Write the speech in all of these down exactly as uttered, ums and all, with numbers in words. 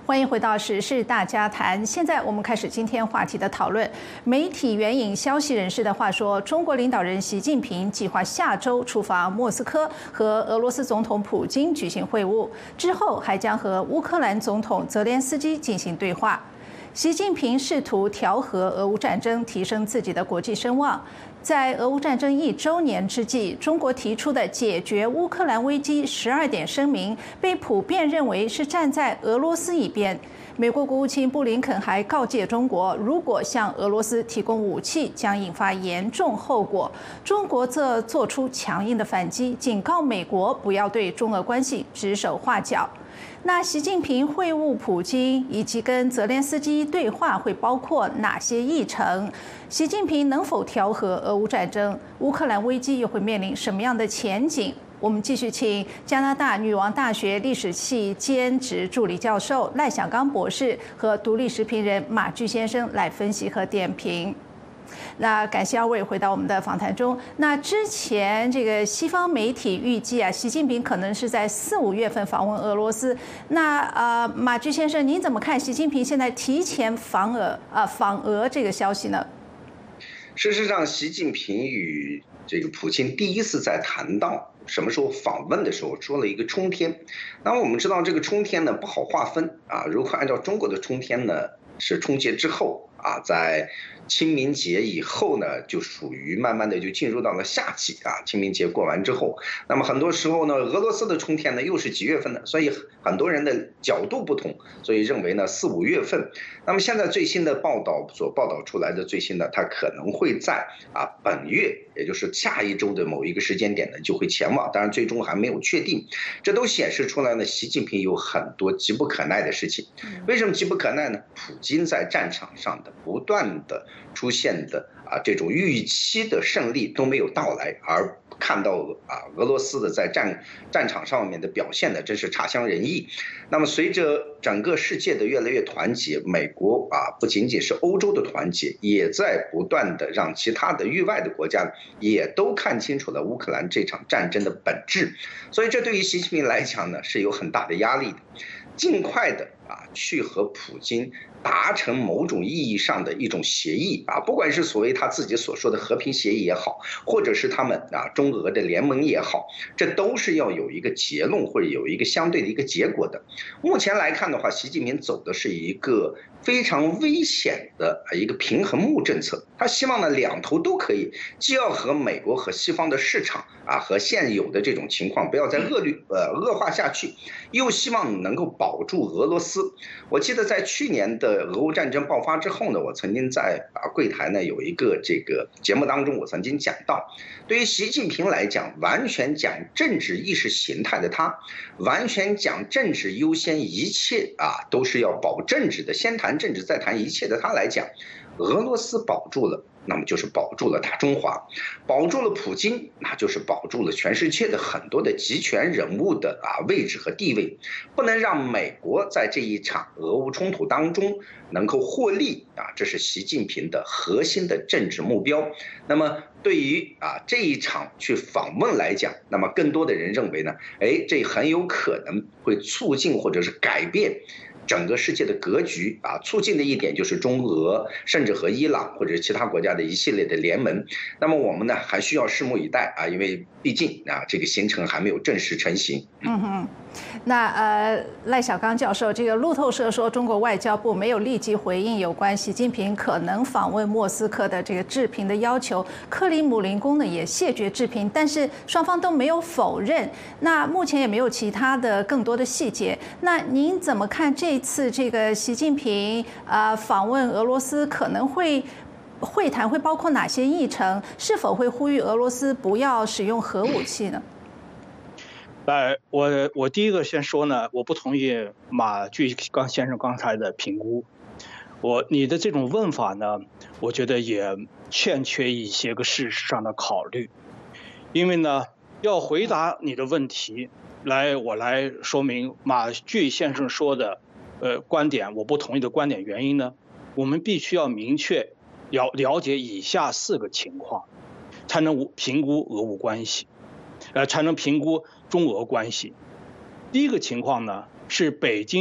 欢迎回到时事大家谈。现在我们开始今天话题的讨论。媒体援引消息人士的话说，中国领导人习近平计划下周出访莫斯科，和俄罗斯总统普京举行会晤，之后还将和乌克兰总统泽连斯基进行对话。习近平试图调和俄乌战争，提升自己的国际声望。在俄乌战争一周年之际，中国提出的解决乌克兰危机十二点声明被普遍认为是站在俄罗斯一边。美国国务卿布林肯还告诫中国，如果向俄罗斯提供武器，将引发严重后果。中国则做出强硬的反击，警告美国不要对中俄关系指手画脚。那习近平会晤普京以及跟泽连斯基对话会包括哪些议程？习近平能否调和俄乌战争？乌克兰危机又会面临什么样的前景？我们继续请加拿大女王大学历史系兼职助理教授赖小刚博士和独立时评人马炬先生来分析和点评。那感谢二位回到我们的访谈中。那之前这个西方媒体预计啊，习近平可能是在四五月份访问俄罗斯。那呃，马炬先生，您怎么看习近平现在提前访俄啊访俄这个消息呢？ 事实上，习近平与这个普京第一次在谈到什么时候访问的时候，说了一个冲天。那么我们知道这个冲天呢不好划分啊，如果按照中国的冲天呢，是春节之后啊，在清明节以后呢，就属于慢慢的就进入到了夏季啊。清明节过完之后，那么很多时候呢，俄罗斯的春天呢又是几月份呢？所以很多人的角度不同，所以认为呢四五月份。那么现在最新的报道所报道出来的最新的，它可能会在啊本月，也就是下一周的某一个时间点呢就会前往，当然最终还没有确定。这都显示出来呢，习近平有很多急不可耐的事情。为什么急不可耐呢？普京在战场上的不断的出现的啊这种预期的胜利都没有到来，而看到啊俄罗斯的在战战场上面的表现呢，真是差强人意。那么随着整个世界的越来越团结，美国啊不仅仅是欧洲的团结，也在不断的让其他的域外的国家也都看清楚了乌克兰这场战争的本质。所以这对于习近平来讲呢是有很大的压力的，尽快的啊去和普京达成某种意义上的一种协议啊，不管是所谓他自己所说的和平协议也好，或者是他们啊中俄的联盟也好，这都是要有一个结论或者有一个相对的一个结果的。目前来看的话，习近平走的是一个非常危险的一个平衡木政策，他希望呢两头都可以，既要和美国和西方的市场啊和现有的这种情况不要再恶劣呃恶化下去，又希望能够保住俄罗斯。我记得在去年的俄乌战争爆发之后呢，我曾经在啊柜台呢有一个这个节目当中，我曾经讲到，对于习近平来讲，完全讲政治意识形态的他，完全讲政治优先，一切啊都是要保政治的，先谈政治再谈一切的他来讲，俄罗斯保住了，那么就是保住了大中华，保住了普京，那就是保住了全世界的很多的集权人物的啊位置和地位，不能让美国在这一场俄乌冲突当中能够获利啊，这是习近平的核心的政治目标。那么对于啊这一场去访问来讲，那么更多的人认为呢，哎，这很有可能会促进或者是改变整个世界的格局啊，促进的一点就是中俄甚至和伊朗或者其他国家的一系列的联盟。那么我们呢还需要拭目以待啊，因为毕竟啊这个行程还没有正式成型。 嗯哼，那呃赖小刚教授，这个路透社说中国外交部没有立即回应有关习近平可能访问莫斯科的这个置评的要求，克里姆林宫呢也谢绝置评，但是双方都没有否认。那目前也没有其他的更多的细节。那您怎么看这？这次这个习近平呃访问俄罗斯可能会会谈会包括哪些议程？是否会呼吁俄罗斯不要使用核武器呢？ 呃，我我第一个先说呢，我不同意马炬刚先生刚才的评估。我你的这种问法呢，我觉得也欠缺一些个事实上的考虑，因为呢，要回答你的问题，来我来说明马炬先生说的。呃，观点我不同意的观点原因呢，我们必须要明确了了解以下四个情况，才能评估俄乌关系，呃，才能评估中俄关系。第一个情况呢，是北京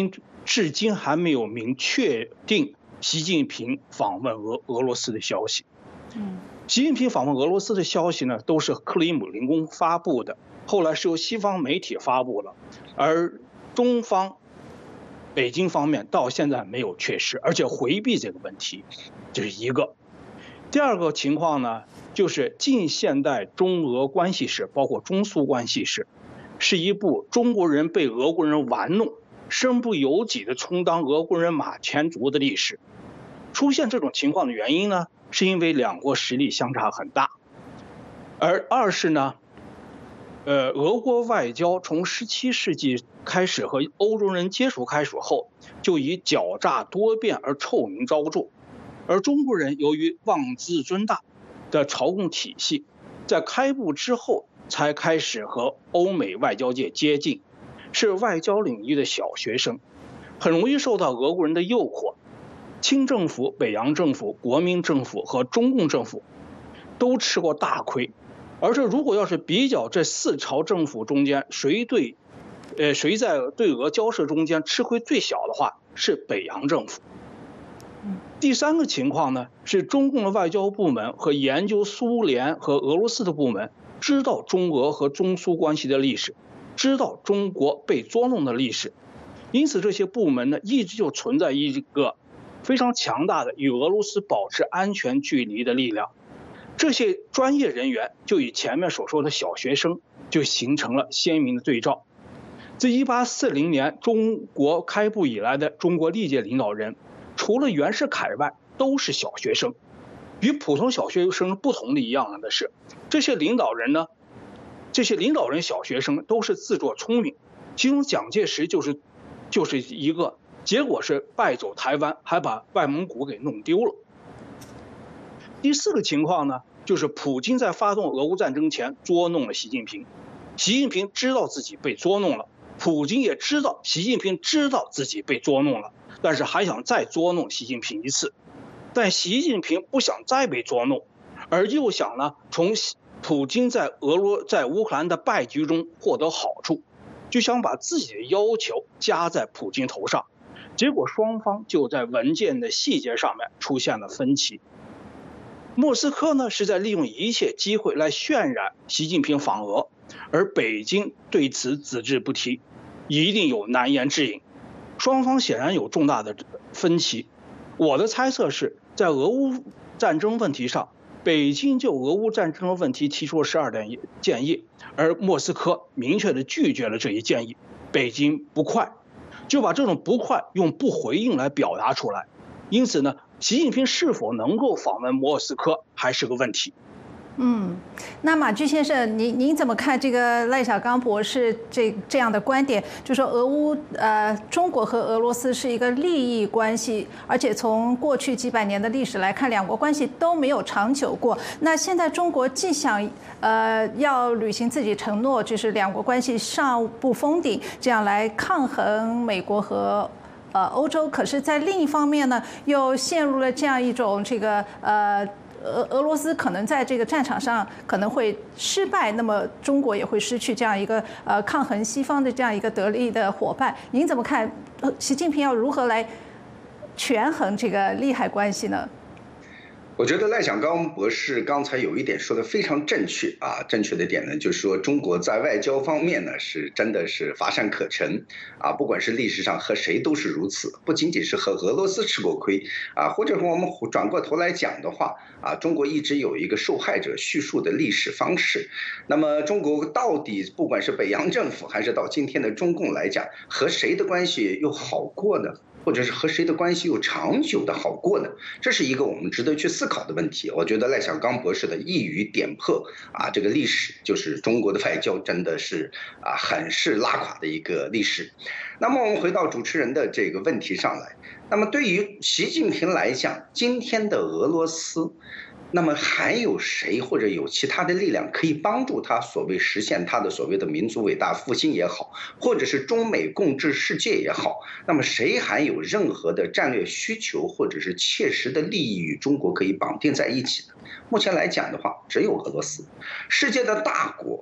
至今还没有明确定习近平访问俄俄罗斯的消息。 嗯， 习近平访问俄罗斯的消息呢，都是克里姆林宫发布的，后来是由西方媒体发布了，而中方北京方面到现在没有确实，而且回避这个问题，这是一个。第二个情况呢，就是近现代中俄关系史，包括中苏关系史，是一部中国人被俄国人玩弄、身不由己的充当俄国人马前卒的历史。出现这种情况的原因呢，是因为两国实力相差很大，而二是呢，呃，俄国外交从十七世纪开始和欧洲人接触开始后，就以狡诈多变而臭名昭著。而中国人由于妄自尊大的朝贡体系，在开埠之后才开始和欧美外交界接近，是外交领域的小学生，很容易受到俄国人的诱惑。清政府、北洋政府、国民政府和中共政府都吃过大亏。而这如果要是比较这四朝政府中间谁对，呃，谁在对俄交涉中间吃亏最小的话，是北洋政府。第三个情况呢，是中共的外交部门和研究苏联和俄罗斯的部门知道中俄和中苏关系的历史，知道中国被捉弄的历史，因此这些部门呢，一直就存在一个非常强大的与俄罗斯保持安全距离的力量。这些专业人员就与前面所说的小学生就形成了鲜明的对照。自一八四零年中国开埠以来的中国历届领导人，除了袁世凯外，都是小学生。与普通小学生不同的一样的是，这些领导人呢，这些领导人小学生都是自作聪明，其中蒋介石就是就是一个，结果是败走台湾，还把外蒙古给弄丢了。第四个情况呢，就是普京在发动俄乌战争前捉弄了习近平，习近平知道自己被捉弄了，普京也知道习近平知道自己被捉弄了，但是还想再捉弄习近平一次。但习近平不想再被捉弄，而又想呢从普京在俄罗在乌克兰的败局中获得好处，就想把自己的要求加在普京头上，结果双方就在文件的细节上面出现了分歧。莫斯科呢是在利用一切机会来渲染习近平访俄，而北京对此只字不提，一定有难言之隐。双方显然有重大的分歧。我的猜测是在俄乌战争问题上，北京就俄乌战争的问题提出了十二点建议，而莫斯科明确地拒绝了这一建议。北京不快，就把这种不快用不回应来表达出来。因此呢，习近平是否能够访问莫斯科还是个问题。 嗯，那马驹先生，您您怎么看这个赖小刚博士这这样的观点？就说俄乌呃，中国和俄罗斯是一个利益关系，而且从过去几百年的历史来看，两国关系都没有长久过。那现在中国既想呃要履行自己承诺，就是两国关系上不封顶，这样来抗衡美国和呃欧洲，可是，在另一方面呢，又陷入了这样一种这个呃。俄俄罗斯可能在这个战场上可能会失败，那么中国也会失去这样一个呃抗衡西方的这样一个得力的伙伴。您怎么看？习近平要如何来权衡这个利害关系呢？ 我觉得赖小刚博士刚才有一点说的非常正确啊，正确的点呢，就是说中国在外交方面呢是真的是乏善可陈啊，不管是历史上和谁都是如此，不仅仅是和俄罗斯吃过亏啊，或者说我们转过头来讲的话啊，中国一直有一个受害者叙述的历史方式。那么中国到底不管是北洋政府还是到今天的中共来讲，和谁的关系又好过呢？或者是和谁的关系又长久的好过呢？这是一个我们值得去思考的问题。我觉得赖小刚博士的一语点破啊，这个历史就是中国的外交真的是啊很是拉垮的一个历史。那么我们回到主持人的这个问题上来，那么对于习近平来讲，今天的俄罗斯，那么还有谁或者有其他的力量可以帮助他所谓实现他的所谓的民族伟大复兴也好，或者是中美共治世界也好，那么谁还有任何的战略需求或者是切实的利益与中国可以绑定在一起的？目前来讲的话，只有俄罗斯。世界的大国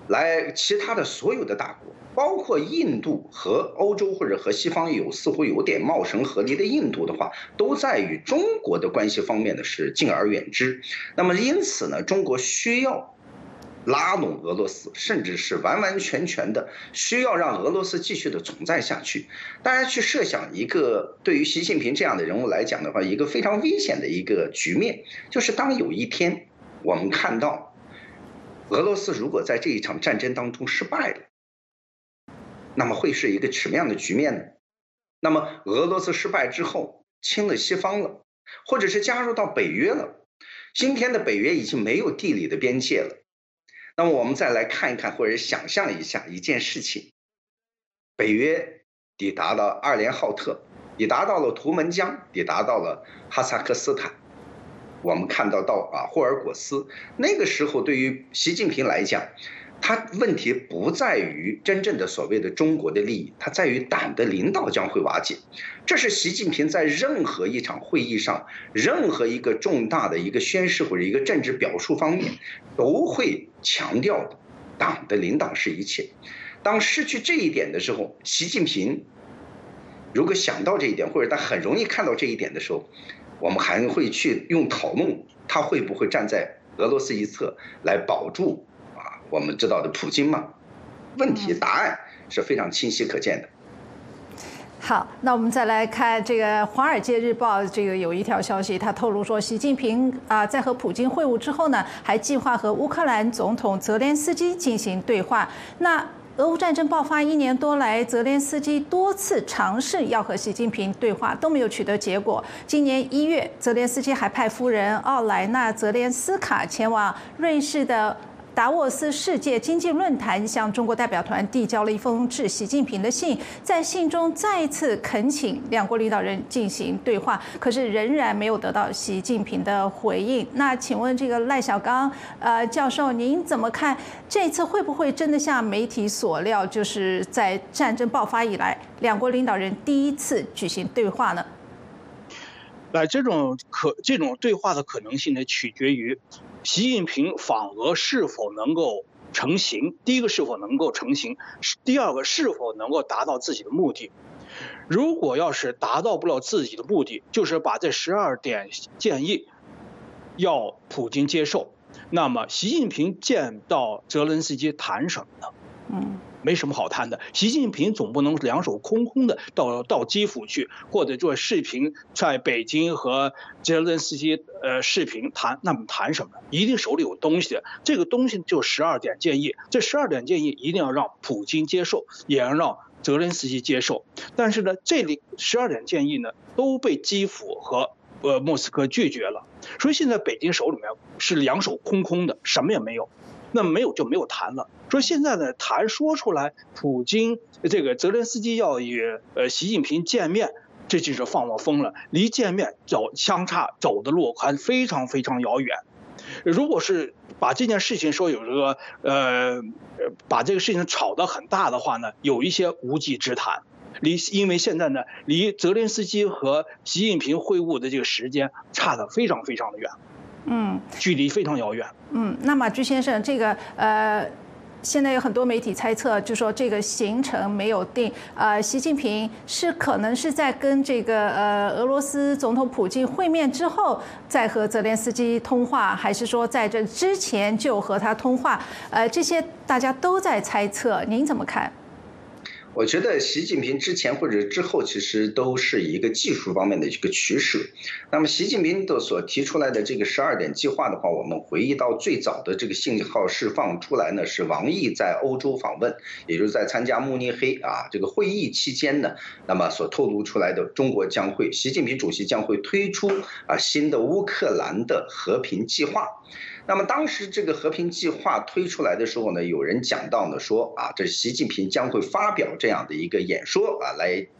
来其他的所有的大国，包括印度和欧洲或者和西方有似乎有点貌合神离的印度的话，都在与中国的关系方面呢是敬而远之。那么因此呢，中国需要拉拢俄罗斯，甚至是完完全全的需要让俄罗斯继续的存在下去。大家去设想一个对于习近平这样的人物来讲的话，一个非常危险的一个局面，就是当有一天我们看到俄罗斯如果在这一场战争当中失败了，那么会是一个什么样的局面呢？那么俄罗斯失败之后亲了西方了，或者是加入到北约了，今天的北约已经没有地理的边界了。那么我们再来看一看或者想象一下一件事情，北约抵达了阿联浩特，抵达到了图们江，抵达到了哈萨克斯坦，我们看到到啊霍尔果斯。那个时候对于习近平来讲，他问题不在于真正的所谓的中国的利益，它在于党的领导将会瓦解。这是习近平在任何一场会议上，任何一个重大的一个宣誓或者一个政治表述方面都会强调的，党的领导是一切。当失去这一点的时候，习近平如果想到这一点，或者他很容易看到这一点的时候，我们还会去用讨论他会不会站在俄罗斯一侧来保住啊我们知道的普京吗？问题答案是非常清晰可见的。 好，那我们再来看这个《华尔街日报》，这个有一条消息，他透露说，习近平啊、呃、在和普京会晤之后呢，还计划和乌克兰总统泽连斯基进行对话。那俄乌战争爆发一年多来，泽连斯基多次尝试要和习近平对话，都没有取得结果。今年一月，泽连斯基还派夫人奥莱娜·泽连斯卡前往瑞士的达沃斯世界经济论坛，向中国代表团递交了一封致习近平的信，在信中再一次恳请两国领导人进行对话，可是仍然没有得到习近平的回应。那请问这个赖小刚呃教授，您怎么看这次会不会真的像媒体所料，就是在战争爆发以来，两国领导人第一次举行对话呢？ 那这种可这种对话的可能性呢，取决于习近平访俄是否能够成行。第一个是否能够成行，第二个是否能够达到自己的目的。如果要是达到不了自己的目的，就是把这十二点建议要普京接受，那么习近平见到泽连斯基谈什么呢？ 嗯。 没什么好谈的，习近平总不能两手空空的到到基辅去，或者做视频在北京和泽连斯基呃视频谈，那么谈什么？一定手里有东西的，这个东西就十二点建议，这十二点建议一定要让普京接受，也要让泽连斯基接受。但是呢，这里十二点建议呢都被基辅和呃莫斯科拒绝了，所以现在北京手里面是两手空空的，什么也没有。那么没有就没有谈了。说现在呢，谈说出来，普京这个泽连斯基要与呃习近平见面，这就是放放风了。离见面走相差走的路还非常非常遥远。如果是把这件事情说有这个呃把这个事情炒得很大的话呢，有一些无稽之谈。离因为现在呢，离泽连斯基和习近平会晤的这个时间差得非常非常的远。 嗯， 距离非常遥远。 嗯，那马居先生，这个呃，现在有很多媒体猜测，就说这个行程没有定，呃，习近平是可能是在跟这个呃俄罗斯总统普京会面之后，再和泽连斯基通话，还是说在这之前就和他通话？呃，这些大家都在猜测，您怎么看？ 我觉得习近平之前或者之后其实都是一个技术方面的一个取舍。那么习近平的所提出来的这个十二点计划的话，我们回忆到最早的这个信号释放出来呢，是王毅在欧洲访问，也就是在参加慕尼黑啊这个会议期间呢，那么所透露出来的中国将会，习近平主席将会推出啊新的乌克兰的和平计划。那么当时这个和平计划推出来的时候呢，有人讲到呢说啊，这习近平将会发表这样的一个演说啊，来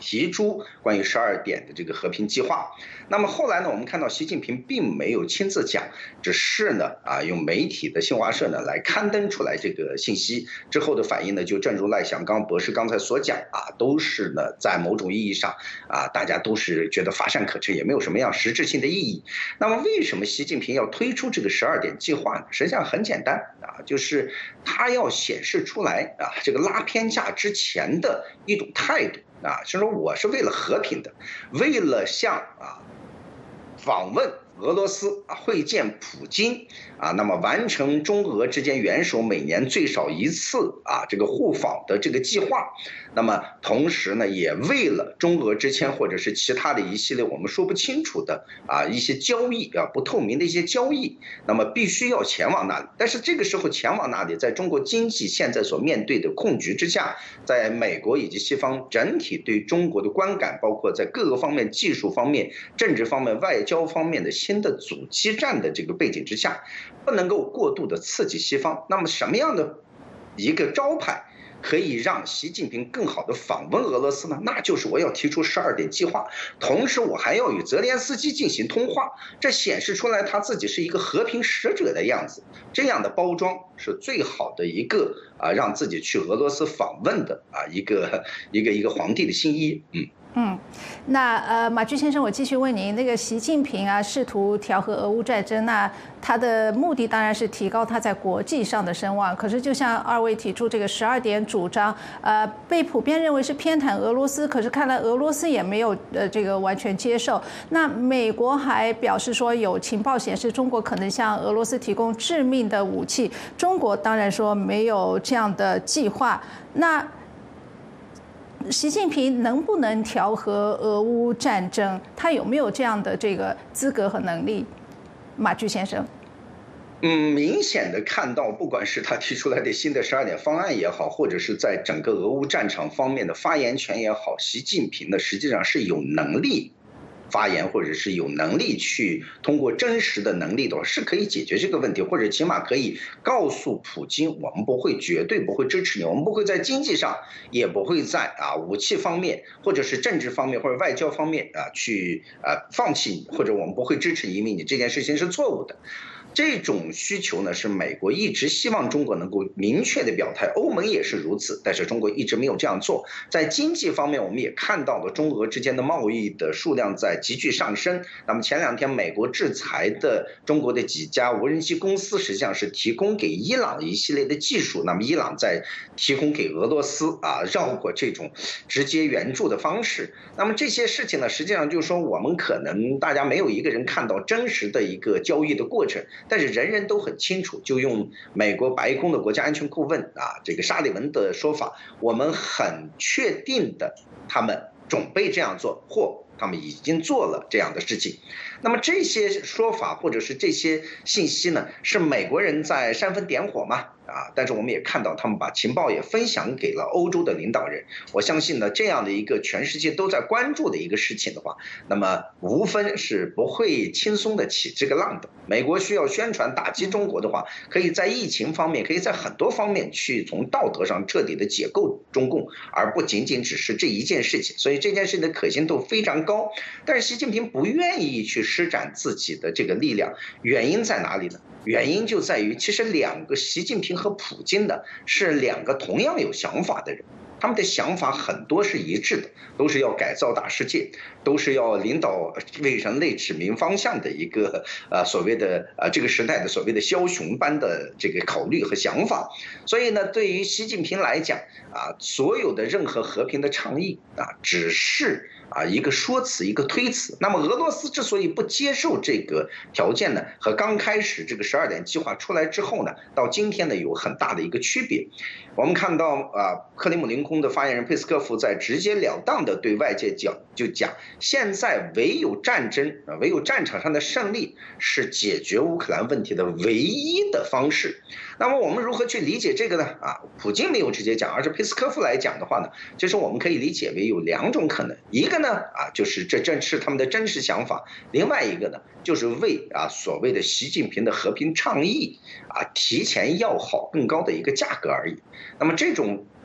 提出关于十二点的这个和平计划。那么后来呢，我们看到习近平并没有亲自讲，只是呢啊用媒体的新华社呢来刊登出来这个信息之后的反应呢，就正如赖祥刚博士刚才所讲啊，都是呢在某种意义上啊，大家都是觉得乏善可陈，也没有什么样实质性的意义。那么为什么习近平要推出这个十二点计划呢？实际上很简单啊，就是他要显示出来啊，这个拉偏架之前的一种态度啊，就是说我是为了和平的，为了向啊访问俄罗斯啊，会见普京啊，那么完成中俄之间元首每年最少一次啊这个互访的这个计划。那么同时呢，也为了中俄之间或者是其他的一系列我们说不清楚的啊一些交易啊不透明的一些交易，那么必须要前往那里。但是这个时候前往那里，在中国经济现在所面对的困局之下，在美国以及西方整体对中国的观感，包括在各个方面、技术方面、政治方面、外交方面的新的阻击战的这个背景之下，不能够过度的刺激西方。那么什么样的一个招牌可以让习近平更好的访问俄罗斯呢？那就是我要提出十二点计划，同时我还要与泽连斯基进行通话，这显示出来他自己是一个和平使者的样子。这样的包装是最好的一个啊，让自己去俄罗斯访问的啊一个一个一个皇帝的新衣。嗯。 嗯，那呃，马驹先生，我继续问您，那个习近平啊，试图调和俄乌战争，那他的目的当然是提高他在国际上的声望。可是，就像二位提出这个十二点主张，呃，被普遍认为是偏袒俄罗斯，可是看来俄罗斯也没有呃这个完全接受。那美国还表示说，有情报显示中国可能向俄罗斯提供致命的武器。中国当然说没有这样的计划。那习近平能不能调和俄乌战争？他有没有这样的这个资格和能力？马驹先生。 嗯，明显的看到，不管是他提出来的新的十二点方案也好，或者是在整个俄乌战场方面的发言权也好，习近平呢实际上是有能力发言，或者是有能力去通过真实的能力的话，是可以解决这个问题，或者起码可以告诉普京，我们不会绝对不会支持你，我们不会在经济上，也不会在啊武器方面，或者是政治方面或者外交方面啊去啊放弃你，或者我们不会支持你，因为你这件事情是错误的。这种需求呢，是美国一直希望中国能够明确的表态，欧盟也是如此，但是中国一直没有这样做。在经济方面，我们也看到了中俄之间的贸易的数量在急剧上升。那么前两天美国制裁的中国的几家无人机公司，实际上是提供给伊朗一系列的技术，那么伊朗在提供给俄罗斯啊，绕过这种直接援助的方式。那么这些事情呢，实际上就是说我们可能大家没有一个人看到真实的一个交易的过程。但是人人都很清楚，就用美国白宫的国家安全顾问啊，这个沙利文的说法，我们很确定的，他们准备这样做，或他们已经做了这样的事情。那么这些说法或者是这些信息呢，是美国人在煽风点火吗？啊，但是我们也看到他们把情报也分享给了欧洲的领导人。我相信呢，这样的一个全世界都在关注的一个事情的话，那么无分是不会轻松的起这个浪的。美国需要宣传打击中国的话，可以在疫情方面，可以在很多方面去从道德上彻底的解构中共，而不仅仅只是这一件事情。所以这件事的可信度非常高。但是习近平不愿意去施展自己的这个力量，原因在哪里呢？原因就在于，其实两个习近平和普京的是两个同样有想法的人，他们的想法很多是一致的，都是要改造大世界，都是要领导为人类指明方向的一个呃所谓的呃这个时代的所谓的枭雄般的这个考虑和想法。所以呢，对于习近平来讲啊，所有的任何和平的倡议啊，只是啊一个说辞，一个推辞。那么俄罗斯之所以不接受这个条件呢，和刚开始这个十二点计划出来之后呢，到今天呢有很大的一个区别。我们看到啊，克里姆林宫的发言人佩斯科夫在直截了当的对外界讲，就讲现在唯有战争啊，唯有战场上的胜利是解决乌克兰问题的唯一的方式。那么我们如何去理解这个呢？啊，普京没有直接讲，而是佩斯科夫来讲的话呢，就是我们可以理解为有两种可能，一个呢啊，就是这正是他们的真实想法；另外一个呢，就是为啊所谓的习近平的和平倡议啊提前要好更高的一个价格而已。那么这种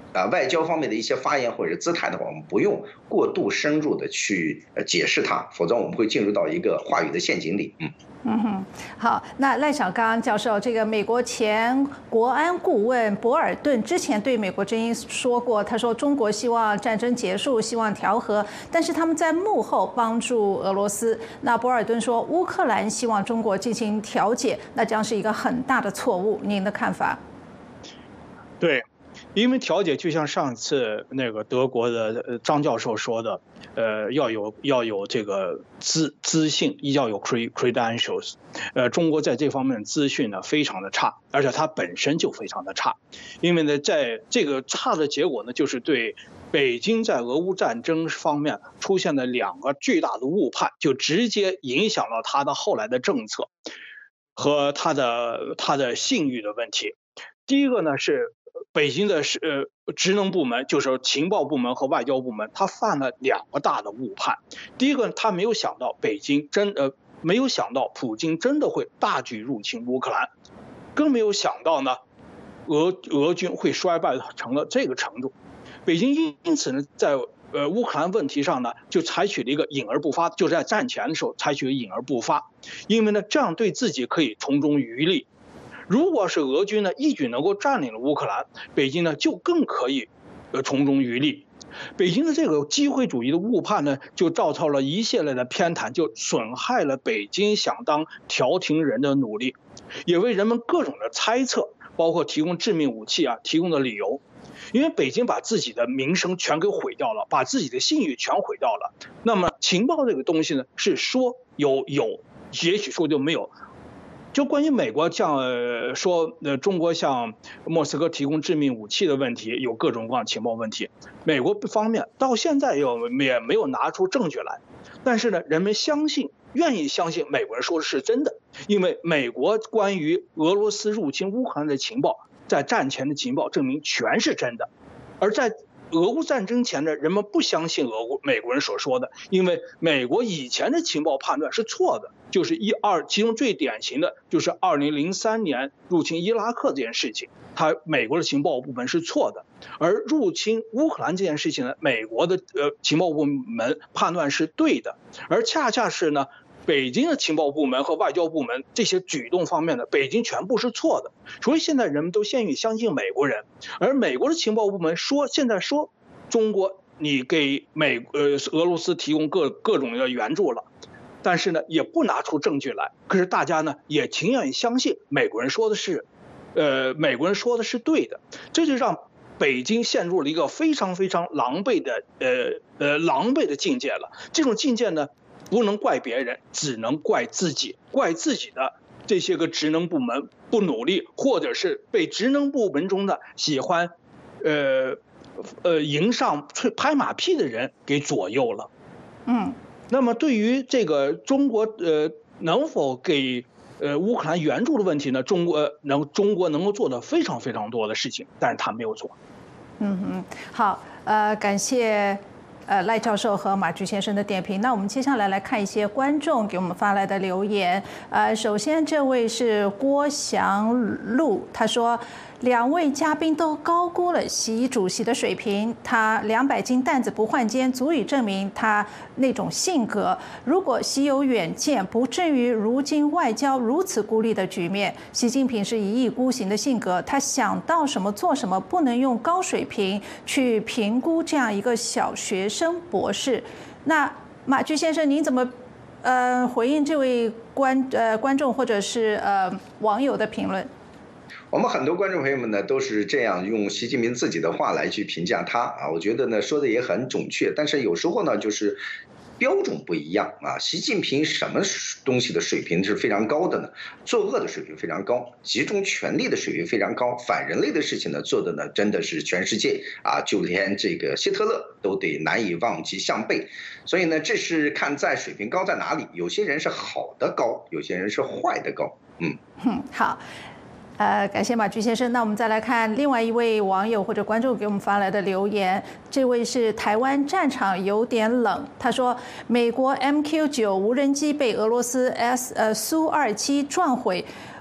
啊外交方面的一些发言或者姿态的话，我们不用过度深入的去呃解释它，否则我们会进入到一个话语的陷阱里。嗯。 嗯哼，好，那赖小刚教授，这个美国前国安顾问博尔顿之前对美国之音说过，他说中国希望战争结束，希望调和，但是他们在幕后帮助俄罗斯。那博尔顿说，乌克兰希望中国进行调解，那将是一个很大的错误。您的看法？ 对。因为调解就像上次那个德国的张教授说的，呃，要有要有这个资资信，要有 credentials， 呃，中国在这方面资讯呢非常的差，而且它本身就非常的差，因为呢，在这个差的结果呢，就是对北京在俄乌战争方面出现了两个巨大的误判，就直接影响了他的后来的政策和他的他的信誉的问题。第一个呢是。北京的是呃职能部门，就是情报部门和外交部门，他犯了两个大的误判。第一个，他没有想到北京真呃没有想到普京真的会大举入侵乌克兰，更没有想到呢，俄俄军会衰败成了这个程度。北京因因此呢，在呃乌克兰问题上呢，就采取了一个隐而不发，就是在战前的时候采取了隐而不发，因为呢这样对自己可以从中渔利。如果是俄军呢一举能够占领了乌克兰，北京呢就更可以呃从中渔利。北京的这个机会主义的误判呢，就造成了一系列的偏袒，就损害了北京想当调停人的努力，也为人们各种的猜测，包括提供致命武器啊提供的理由。因为北京把自己的名声全给毁掉了，把自己的信誉全毁掉了。那么情报这个东西呢，是说有有，也许说就没有。就关于美国像、呃、说呃中国向莫斯科提供致命武器的问题，有各种各样情报问题，美国方面到现在也也没有拿出证据来，但是呢，人们相信愿意相信美国人说的是真的，因为美国关于俄罗斯入侵乌克兰的情报，在战前的情报证明全是真的，而在俄乌战争前呢，人们不相信俄国美国人所说的，因为美国以前的情报判断是错的，就是一二，其中最典型的就是二零零三年入侵伊拉克这件事情，他美国的情报部门是错的，而入侵乌克兰这件事情呢，美国的呃情报部门判断是对的，而恰恰是呢。北京的情报部门和外交部门这些举动方面的，北京全部是错的，所以现在人们都先于相信美国人，而美国的情报部门说现在说中国你给美呃俄罗斯提供各各种的援助了，但是呢也不拿出证据来，可是大家呢也情愿相信美国人说的是，呃美国人说的是对的，这就让北京陷入了一个非常非常狼狈的呃呃狼狈的境界了，这种境界呢。不能怪别人，只能怪自己，怪自己的这些个职能部门不努力，或者是被职能部门中的喜欢，呃，呃迎上拍马屁的人给左右了。 嗯， 那么对于这个中国呃能否给呃乌克兰援助的问题呢，中国能中国能够做的非常非常多的事情，但是他没有做。 嗯哼，好，呃，感谢。呃，赖教授和马菊先生的点评。那我们接下来来看一些观众给我们发来的留言。呃，首先这位是郭祥禄，他说两位嘉宾都高估了习主席的水平，他两百斤担子不换肩，足以证明他那种性格。如果习有远见，不至于如今外交如此孤立的局面。习近平是一意孤行的性格，他想到什么做什么，不能用高水平去评估这样一个小学生博士。那马菊先生，您怎么呃回应这位观呃观众或者是呃网友的评论？ 我们很多观众朋友们呢都是这样用习近平自己的话来去评价他啊，我觉得呢说的也很准确，但是有时候呢就是标准不一样啊。习近平什么东西的水平是非常高的呢？作恶的水平非常高，集中权力的水平非常高，反人类的事情呢做的呢真的是全世界啊，就连这个希特勒都得难以望其项背。所以呢，这是看在水平高在哪里，有些人是好的高，有些人是坏的高。嗯， 嗯，好。呃，感谢马菊先生。那我们再来看另外一位网友或者观众给我们发来的留言。这位是台湾战场有点冷，他说美国 M Q 九 无人机被俄罗斯 S 呃苏二七撞毁。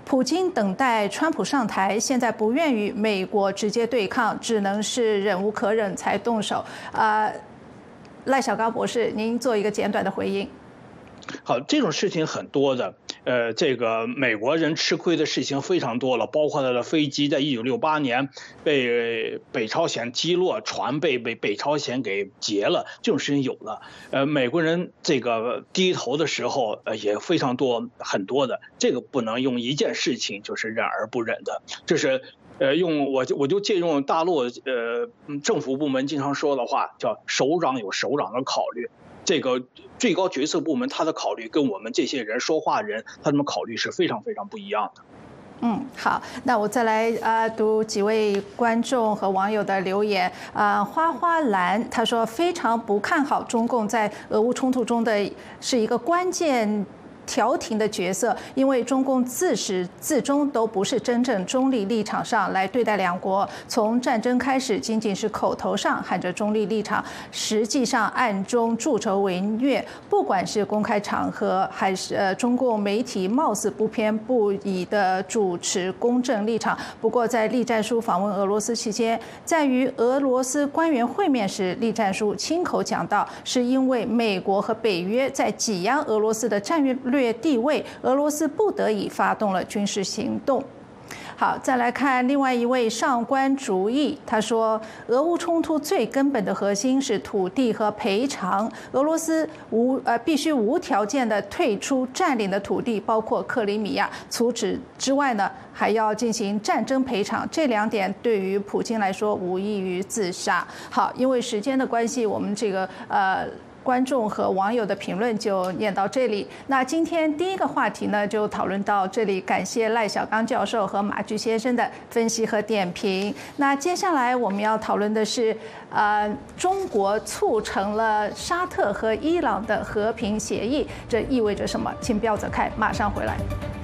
普京等待川普上台，现在不愿与美国直接对抗，只能是忍无可忍才动手。呃，赖小刚博士，您做一个简短的回应。 好，这种事情很多的，呃，这个美国人吃亏的事情非常多了，包括他的飞机在一九六八年被北朝鲜击落，船被被北朝鲜给劫了，这种事情有了。呃，美国人这个低头的时候，呃，也非常多很多的，这个不能用一件事情就是忍而不忍的，这是。呃，用我我就借用大陆呃政府部门经常说的话，叫首长有首长的考虑。这个最高决策部门他的考虑跟我们这些人说话人他们考虑是非常非常不一样的。 嗯，好，那我再来呃读几位观众和网友的留言。呃，花花蓝他说非常不看好中共在俄乌冲突中的是一个关键调停的角色，因为中共自始至终都不是真正中立立场上来对待两国，从战争开始仅仅是口头上喊着中立立场，实际上暗中助纣为虐。不管是公开场合还是呃中共媒体，貌似不偏不倚的主持公正立场。不过在栗战书访问俄罗斯期间，在与俄罗斯官员会面时，栗战书亲口讲到，是因为美国和北约在挤压俄罗斯的战略略地位，俄罗斯不得已发动了军事行动。好，再来看另外一位上官竹义，他说，俄乌冲突最根本的核心是土地和赔偿，俄罗斯无呃必须无条件的退出占领的土地，包括克里米亚。除此之外呢，还要进行战争赔偿，这两点对于普京来说无异于自杀。好，因为时间的关系，我们这个呃。观众和网友的评论就念到这里。那今天第一个话题呢，就讨论到这里。感谢赖小刚教授和马驹先生的分析和点评。那接下来我们要讨论的是，呃，中国促成了沙特和伊朗的和平协议，这意味着什么？请不要走开，马上回来。